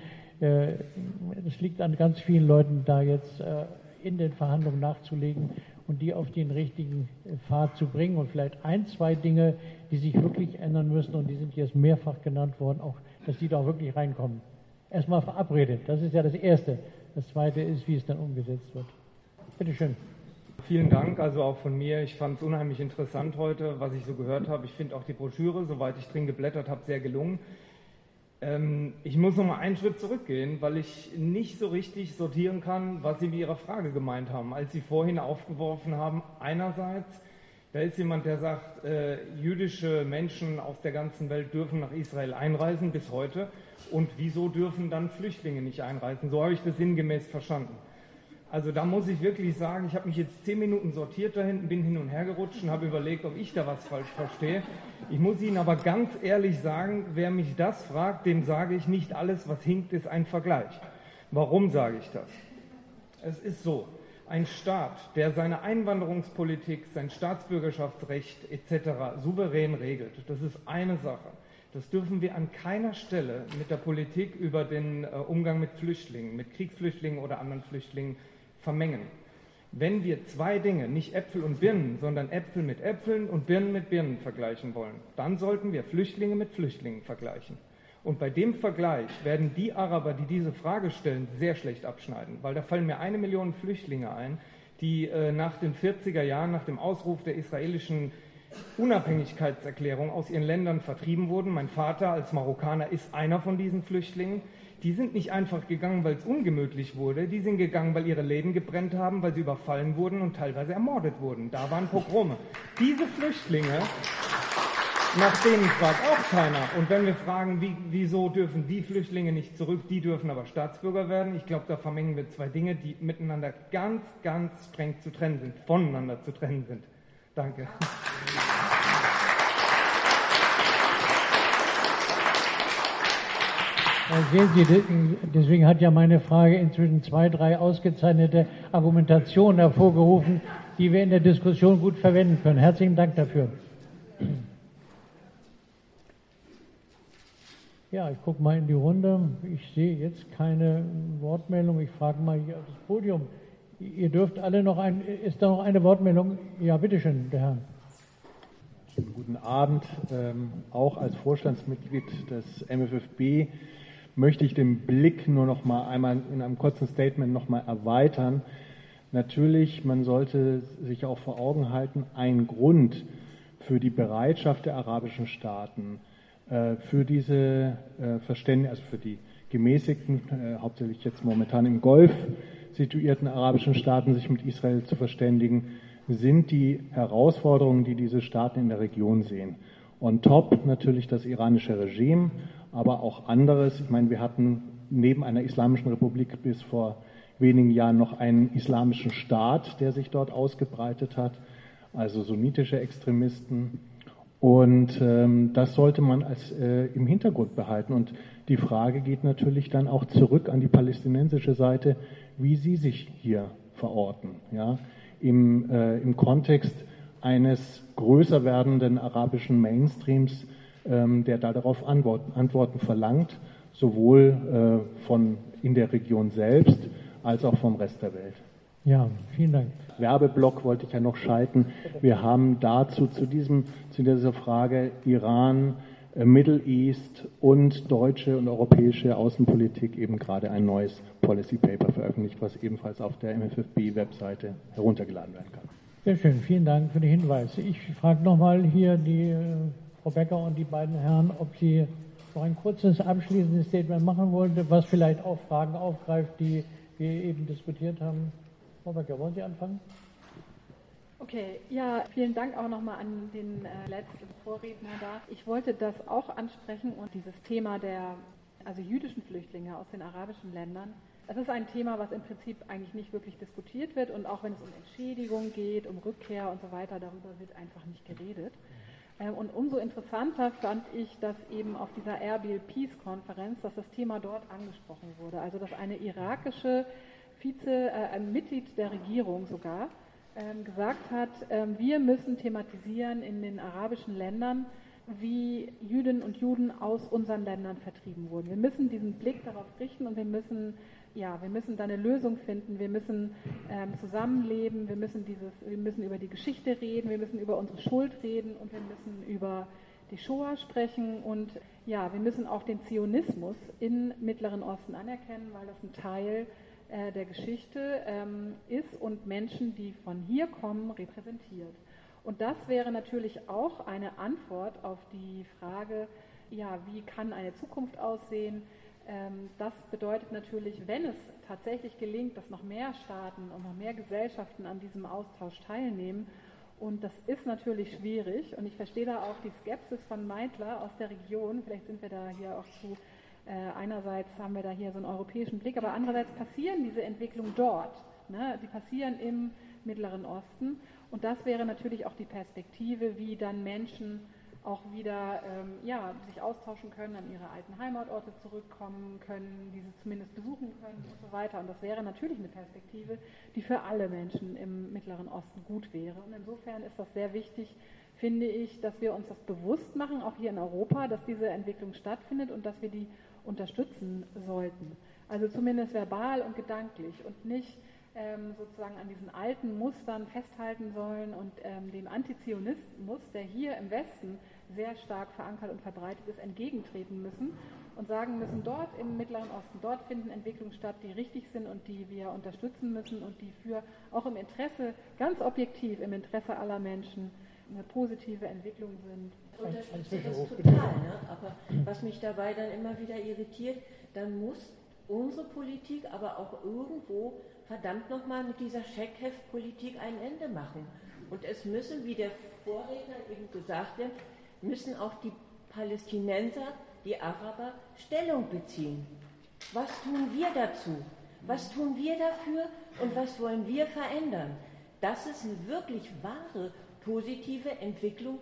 Es liegt an ganz vielen Leuten, da jetzt in den Verhandlungen nachzulegen und die auf den richtigen Pfad zu bringen. Und vielleicht ein, zwei Dinge, die sich wirklich ändern müssen, und die sind jetzt mehrfach genannt worden, auch, dass die da auch wirklich reinkommen. Erstmal verabredet, das ist ja das Erste. Das Zweite ist, wie es dann umgesetzt wird. Bitte schön. Vielen Dank, also auch von mir. Ich fand es unheimlich interessant heute, was ich so gehört habe. Ich finde auch die Broschüre, soweit ich drin geblättert habe, sehr gelungen. Ich muss noch mal einen Schritt zurückgehen, weil ich nicht so richtig sortieren kann, was Sie mit Ihrer Frage gemeint haben. Als Sie vorhin aufgeworfen haben, einerseits, da ist jemand, der sagt, jüdische Menschen aus der ganzen Welt dürfen nach Israel einreisen bis heute. Und wieso dürfen dann Flüchtlinge nicht einreisen? So habe ich das sinngemäß verstanden. Also da muss ich wirklich sagen, ich habe mich jetzt 10 Minuten sortiert da hinten, bin hin und her gerutscht und habe überlegt, ob ich da was falsch verstehe. Ich muss Ihnen aber ganz ehrlich sagen, wer mich das fragt, dem sage ich, nicht alles, was hinkt, ist ein Vergleich. Warum sage ich das? Es ist so, ein Staat, der seine Einwanderungspolitik, sein Staatsbürgerschaftsrecht etc. souverän regelt, das ist eine Sache. Das dürfen wir an keiner Stelle mit der Politik über den Umgang mit Flüchtlingen, mit Kriegsflüchtlingen oder anderen Flüchtlingen vermengen. Wenn wir zwei Dinge, nicht Äpfel und Birnen, sondern Äpfel mit Äpfeln und Birnen mit Birnen vergleichen wollen, dann sollten wir Flüchtlinge mit Flüchtlingen vergleichen. Und bei dem Vergleich werden die Araber, die diese Frage stellen, sehr schlecht abschneiden, weil da fallen mir 1 Million Flüchtlinge ein, die nach den 40er Jahren, nach dem Ausruf der israelischen Unabhängigkeitserklärung aus ihren Ländern vertrieben wurden. Mein Vater als Marokkaner ist einer von diesen Flüchtlingen. Die sind nicht einfach gegangen, weil es ungemütlich wurde. Die sind gegangen, weil ihre Läden gebrannt haben, weil sie überfallen wurden und teilweise ermordet wurden. Da waren Pogrome. Diese Flüchtlinge, nach denen fragt auch keiner. Und wenn wir fragen, wieso dürfen die Flüchtlinge nicht zurück, die dürfen aber Staatsbürger werden, ich glaube, da vermengen wir zwei Dinge, die miteinander ganz, ganz streng zu trennen sind, voneinander zu trennen sind. Danke. Sehen Sie, deswegen hat ja meine Frage inzwischen 2, 3 ausgezeichnete Argumentationen hervorgerufen, die wir in der Diskussion gut verwenden können. Herzlichen Dank dafür. Ja, ich gucke mal in die Runde. Ich sehe jetzt keine Wortmeldung. Ich frage mal hier auf das Podium. Ihr dürft alle noch ist da noch eine Wortmeldung? Ja, bitteschön, der Herr. Guten Abend. Auch als Vorstandsmitglied des MFFB möchte ich den Blick nur noch mal einmal in einem kurzen Statement noch mal erweitern. Natürlich, man sollte sich auch vor Augen halten, ein Grund für die Bereitschaft der arabischen Staaten, für diese Verständnis, also für die gemäßigten, hauptsächlich jetzt momentan im Golf situierten arabischen Staaten, sich mit Israel zu verständigen, sind die Herausforderungen, die diese Staaten in der Region sehen. On top natürlich das iranische Regime, aber auch anderes. Ich meine, wir hatten neben einer islamischen Republik bis vor wenigen Jahren noch einen islamischen Staat, der sich dort ausgebreitet hat, also sunnitische Extremisten. Und das sollte man im Hintergrund behalten. Und die Frage geht natürlich dann auch zurück an die palästinensische Seite, wie sie sich hier verorten. Ja? Im Kontext eines größer werdenden arabischen Mainstreams, der darauf Antworten verlangt, sowohl in der Region selbst als auch vom Rest der Welt. Ja, vielen Dank. Werbeblock wollte ich ja noch schalten. Wir haben dazu zu dieser Frage Iran, Middle East und deutsche und europäische Außenpolitik eben gerade ein neues Policy Paper veröffentlicht, was ebenfalls auf der MFFB-Webseite heruntergeladen werden kann. Sehr schön, vielen Dank für den Hinweis. Ich frage nochmal hier die Frau Becker und die beiden Herren, ob Sie noch ein kurzes abschließendes Statement machen wollten, was vielleicht auch Fragen aufgreift, die wir eben diskutiert haben. Frau Becker, wollen Sie anfangen? Okay, ja, vielen Dank auch nochmal an den letzten Vorredner da. Ich wollte das auch ansprechen und dieses Thema der jüdischen Flüchtlinge aus den arabischen Ländern. Das ist ein Thema, was im Prinzip eigentlich nicht wirklich diskutiert wird und auch wenn es um Entschädigung geht, um Rückkehr und so weiter, darüber wird einfach nicht geredet. Und umso interessanter fand ich, dass eben auf dieser Erbil Peace-Konferenz, dass das Thema dort angesprochen wurde. Also dass eine irakische ein Mitglied der Regierung sogar, gesagt hat, wir müssen thematisieren in den arabischen Ländern, wie Jüdinnen und Juden aus unseren Ländern vertrieben wurden. Wir müssen diesen Blick darauf richten und wir müssen da eine Lösung finden, wir müssen zusammenleben, wir müssen über die Geschichte reden, wir müssen über unsere Schuld reden und wir müssen über die Shoah sprechen und ja, wir müssen auch den Zionismus im Mittleren Osten anerkennen, weil das ein Teil der Geschichte ist und Menschen, die von hier kommen, repräsentiert. Und das wäre natürlich auch eine Antwort auf die Frage, ja, wie kann eine Zukunft aussehen? Das bedeutet natürlich, wenn es tatsächlich gelingt, dass noch mehr Staaten und noch mehr Gesellschaften an diesem Austausch teilnehmen, und das ist natürlich schwierig, und ich verstehe da auch die Skepsis von Meitler aus der Region, vielleicht sind wir da hier auch zu, einerseits haben wir da hier so einen europäischen Blick, aber andererseits passieren diese Entwicklungen dort, ne? Die passieren im Mittleren Osten, und das wäre natürlich auch die Perspektive, wie dann Menschen auch wieder sich austauschen können, an ihre alten Heimatorte zurückkommen können, diese zumindest besuchen können und so weiter. Und das wäre natürlich eine Perspektive, die für alle Menschen im Mittleren Osten gut wäre. Und insofern ist das sehr wichtig, finde ich, dass wir uns das bewusst machen, auch hier in Europa, dass diese Entwicklung stattfindet und dass wir die unterstützen sollten. Also zumindest verbal und gedanklich und nicht sozusagen an diesen alten Mustern festhalten sollen und dem Antizionismus, der hier im Westen sehr stark verankert und verbreitet ist, entgegentreten müssen und sagen müssen, dort im Mittleren Osten, dort finden Entwicklungen statt, die richtig sind und die wir unterstützen müssen und die für auch im Interesse, ganz objektiv im Interesse aller Menschen eine positive Entwicklung sind. Ich unterstütze das total, ne? Aber was mich dabei dann immer wieder irritiert, dann muss unsere Politik aber auch irgendwo verdammt nochmal mit dieser Scheckheftpolitik ein Ende machen. Und es müssen, wie der Vorredner eben gesagt hat, müssen auch die Palästinenser, die Araber, Stellung beziehen. Was tun wir dazu? Was tun wir dafür und was wollen wir verändern? Dass es eine wirklich wahre, positive Entwicklung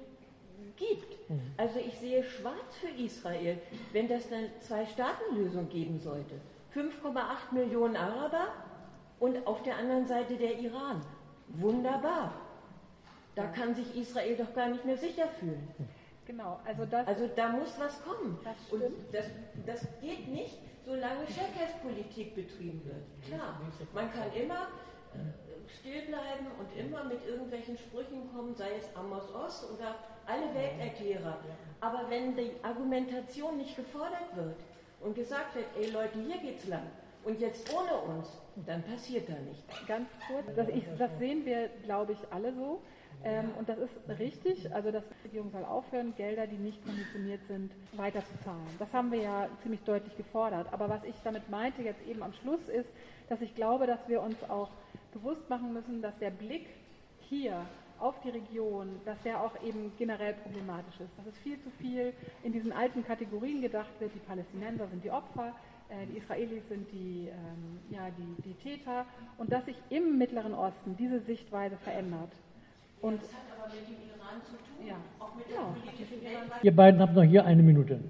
gibt. Also ich sehe schwarz für Israel, wenn das eine Zwei-Staaten-Lösung geben sollte. 5,8 Millionen Araber und auf der anderen Seite der Iran. Wunderbar. Da kann sich Israel doch gar nicht mehr sicher fühlen. Genau, also da muss was kommen. Und das geht nicht, solange Scheckheftpolitik betrieben wird. Klar, man kann immer still bleiben und immer mit irgendwelchen Sprüchen kommen, sei es Amos Oz oder alle Welterklärer. Aber wenn die Argumentation nicht gefordert wird und gesagt wird, ey Leute, hier geht's lang und jetzt ohne uns, dann passiert da nichts. Ganz kurz, das sehen wir, glaube ich, alle so. Und das ist richtig, also dass die Regierung soll aufhören, Gelder, die nicht konditioniert sind, weiter zu zahlen. Das haben wir ja ziemlich deutlich gefordert. Aber was ich damit meinte jetzt eben am Schluss ist, dass ich glaube, dass wir uns auch bewusst machen müssen, dass der Blick hier auf die Region, dass der auch eben generell problematisch ist. Dass es viel zu viel in diesen alten Kategorien gedacht wird, die Palästinenser sind die Opfer, die Israelis sind die Täter und dass sich im Mittleren Osten diese Sichtweise verändert. Und das hat aber mit dem Iran zu tun, ja, auch mit der politischen Weltweite. Ihr beiden habt noch hier eine Minute.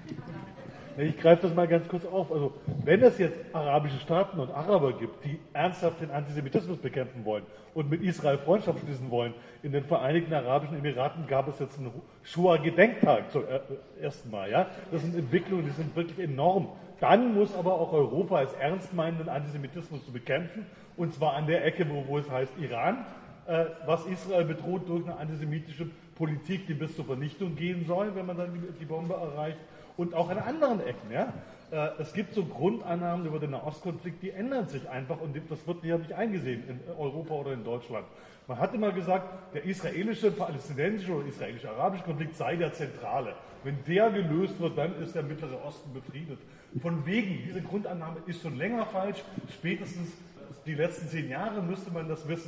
Ich greife das mal ganz kurz auf. Also, wenn es jetzt arabische Staaten und Araber gibt, die ernsthaft den Antisemitismus bekämpfen wollen und mit Israel Freundschaft schließen wollen, in den Vereinigten Arabischen Emiraten gab es jetzt einen Shoah-Gedenktag zum ersten Mal. Ja? Das sind Entwicklungen, die sind wirklich enorm. Dann muss aber auch Europa als ernst meinenden Antisemitismus zu bekämpfen, und zwar an der Ecke, wo es heißt Iran, was Israel bedroht durch eine antisemitische Politik, die bis zur Vernichtung gehen soll, wenn man dann die Bombe erreicht. Und auch an anderen Ecken. Ja? Es gibt so Grundannahmen über den Nahostkonflikt, die ändern sich einfach und das wird hier nicht eingesehen in Europa oder in Deutschland. Man hat immer gesagt, der israelische, palästinensische oder israelisch-arabische Konflikt sei der zentrale. Wenn der gelöst wird, dann ist der Mittlere Osten befriedet. Von wegen, diese Grundannahme ist schon länger falsch. Spätestens die letzten 10 Jahre müsste man das wissen.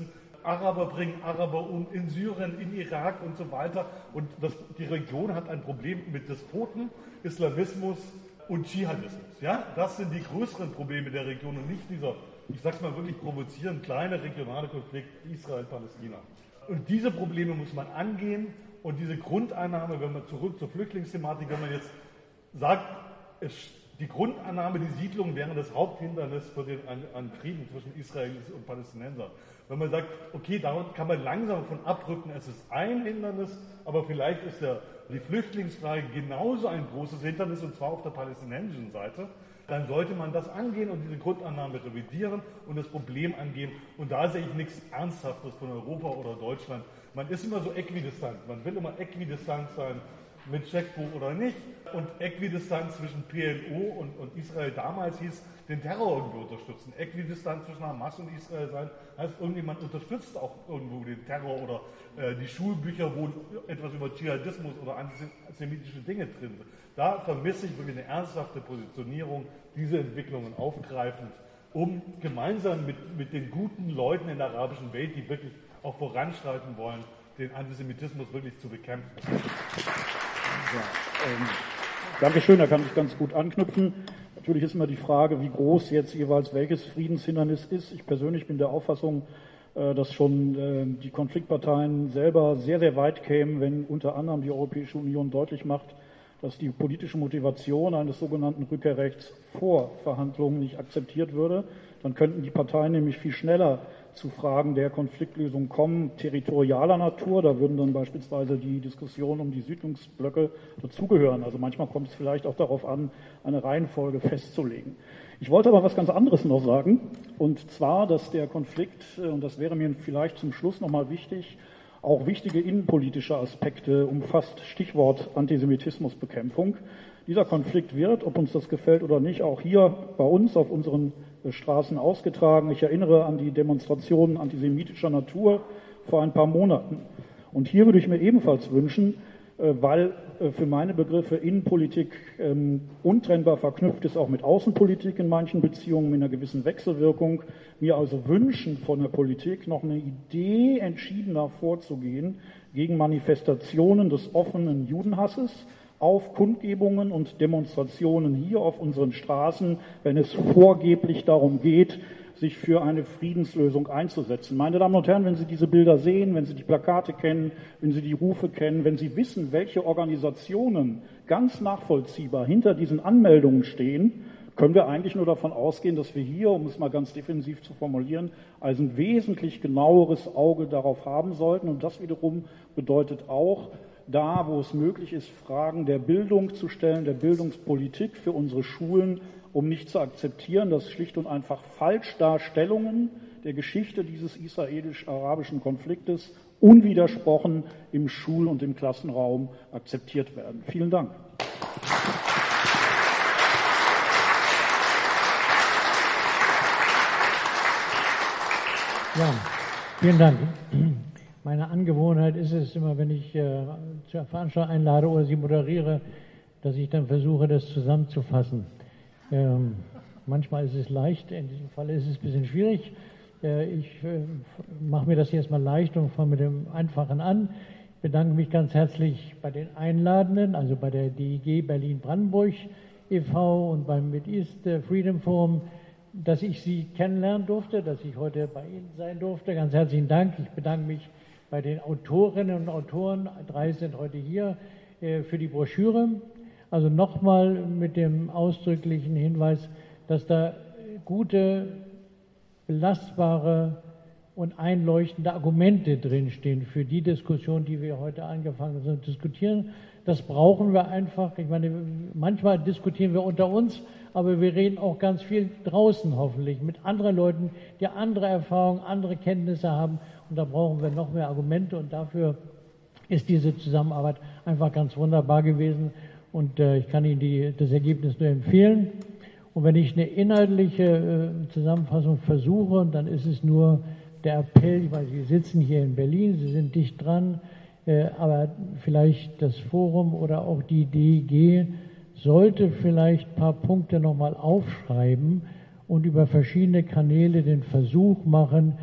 Araber bringen Araber um in Syrien, in Irak und so weiter. Und die Region hat ein Problem mit Despoten, Islamismus und Dschihadismus. Ja? Das sind die größeren Probleme der Region und nicht dieser, ich sag's mal wirklich provozierend, kleine regionale Konflikt Israel-Palästina. Und diese Probleme muss man angehen und diese Grundannahme, wenn man zurück zur Flüchtlingsthematik, wenn man jetzt sagt, die Grundannahme, die Siedlungen wären das Haupthindernis an Frieden zwischen Israelis und Palästinensern. Wenn man sagt, okay, daran kann man langsam von abrücken, es ist ein Hindernis, aber vielleicht ist die Flüchtlingsfrage genauso ein großes Hindernis, und zwar auf der palästinensischen Seite, dann sollte man das angehen und diese Grundannahme revidieren und das Problem angehen. Und da sehe ich nichts Ernsthaftes von Europa oder Deutschland. Man ist immer so äquidistant. Man will immer äquidistant sein mit Checkbuch oder nicht. Und Äquidistanz zwischen PLO und Israel damals hieß, den Terror irgendwo unterstützen. Äquidistanz zwischen Hamas und Israel sein, heißt, irgendjemand unterstützt auch irgendwo den Terror oder die Schulbücher, wo etwas über Dschihadismus oder antisemitische Dinge drin sind. Da vermisse ich wirklich eine ernsthafte Positionierung, diese Entwicklungen aufgreifend, um gemeinsam mit den guten Leuten in der arabischen Welt, die wirklich auch voranschreiten wollen, den Antisemitismus wirklich zu bekämpfen. Ja, Dankeschön, da kann ich ganz gut anknüpfen. Natürlich ist immer die Frage, wie groß jetzt jeweils welches Friedenshindernis ist. Ich persönlich bin der Auffassung, dass schon die Konfliktparteien selber sehr, sehr weit kämen, wenn unter anderem die Europäische Union deutlich macht, dass die politische Motivation eines sogenannten Rückkehrrechts vor Verhandlungen nicht akzeptiert würde. Dann könnten die Parteien nämlich viel schneller zu Fragen der Konfliktlösung kommen, territorialer Natur. Da würden dann beispielsweise die Diskussionen um die Siedlungsblöcke dazugehören. Also manchmal kommt es vielleicht auch darauf an, eine Reihenfolge festzulegen. Ich wollte aber was ganz anderes noch sagen, und zwar, dass der Konflikt, und das wäre mir vielleicht zum Schluss nochmal wichtig, auch wichtige innenpolitische Aspekte umfasst, Stichwort Antisemitismusbekämpfung. Dieser Konflikt wird, ob uns das gefällt oder nicht, auch hier bei uns auf unseren Straßen ausgetragen. Ich erinnere an die Demonstrationen antisemitischer Natur vor ein paar Monaten. Und hier würde ich mir ebenfalls wünschen, weil für meine Begriffe Innenpolitik untrennbar verknüpft ist, auch mit Außenpolitik in manchen Beziehungen, mit einer gewissen Wechselwirkung, mir also wünschen von der Politik noch eine Idee entschiedener vorzugehen gegen Manifestationen des offenen Judenhasses, auf Kundgebungen und Demonstrationen hier auf unseren Straßen, wenn es vorgeblich darum geht, sich für eine Friedenslösung einzusetzen. Meine Damen und Herren, wenn Sie diese Bilder sehen, wenn Sie die Plakate kennen, wenn Sie die Rufe kennen, wenn Sie wissen, welche Organisationen ganz nachvollziehbar hinter diesen Anmeldungen stehen, können wir eigentlich nur davon ausgehen, dass wir hier, um es mal ganz defensiv zu formulieren, also ein wesentlich genaueres Auge darauf haben sollten. Und das wiederum bedeutet auch, da, wo es möglich ist, Fragen der Bildung zu stellen, der Bildungspolitik für unsere Schulen, um nicht zu akzeptieren, dass schlicht und einfach Falschdarstellungen der Geschichte dieses israelisch-arabischen Konfliktes unwidersprochen im Schul- und im Klassenraum akzeptiert werden. Vielen Dank. Ja, vielen Dank. Meine Angewohnheit ist es immer, wenn ich zur Veranstaltung einlade oder sie moderiere, dass ich dann versuche, das zusammenzufassen. Manchmal ist es leicht, in diesem Fall ist es ein bisschen schwierig. Ich mache mir das jetzt mal leicht und fange mit dem Einfachen an. Ich bedanke mich ganz herzlich bei den Einladenden, also bei der DIG Berlin-Brandenburg e.V. und beim Mid-East Freedom Forum, dass ich Sie kennenlernen durfte, dass ich heute bei Ihnen sein durfte. Ganz herzlichen Dank. Ich bedanke mich bei den Autorinnen und Autoren, 3 sind heute hier, für die Broschüre. Also nochmal mit dem ausdrücklichen Hinweis, dass da gute, belastbare und einleuchtende Argumente drinstehen für die Diskussion, die wir heute angefangen haben zu diskutieren. Das brauchen wir einfach. Ich meine, manchmal diskutieren wir unter uns, aber wir reden auch ganz viel draußen hoffentlich mit anderen Leuten, die andere Erfahrungen, andere Kenntnisse haben. Und da brauchen wir noch mehr Argumente. Und dafür ist diese Zusammenarbeit einfach ganz wunderbar gewesen. Und ich kann Ihnen das Ergebnis nur empfehlen. Und wenn ich eine inhaltliche Zusammenfassung versuche, dann ist es nur der Appell, weil Sie sitzen hier in Berlin, Sie sind dicht dran, aber vielleicht das Forum oder auch die DIG sollte vielleicht ein paar Punkte nochmal aufschreiben und über verschiedene Kanäle den Versuch machen,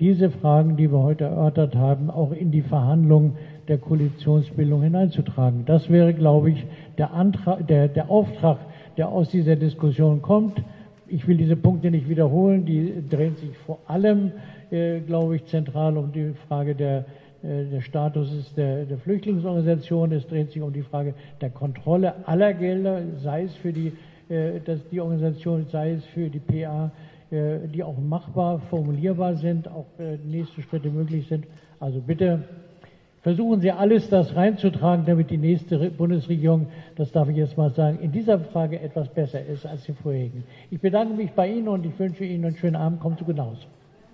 diese Fragen, die wir heute erörtert haben, auch in die Verhandlungen der Koalitionsbildung hineinzutragen. Das wäre, glaube ich, der Auftrag, der aus dieser Diskussion kommt. Ich will diese Punkte nicht wiederholen, die drehen sich vor allem, glaube ich, zentral um die Frage der Status der Flüchtlingsorganisation. Es dreht sich um die Frage der Kontrolle aller Gelder, sei es für die Organisation, sei es für die PA, die auch machbar, formulierbar sind, auch nächste Schritte möglich sind. Also bitte versuchen Sie alles, das reinzutragen, damit die nächste Bundesregierung, das darf ich jetzt mal sagen, in dieser Frage etwas besser ist als die vorherigen. Ich bedanke mich bei Ihnen und ich wünsche Ihnen einen schönen Abend. Kommen Sie gut nach Hause.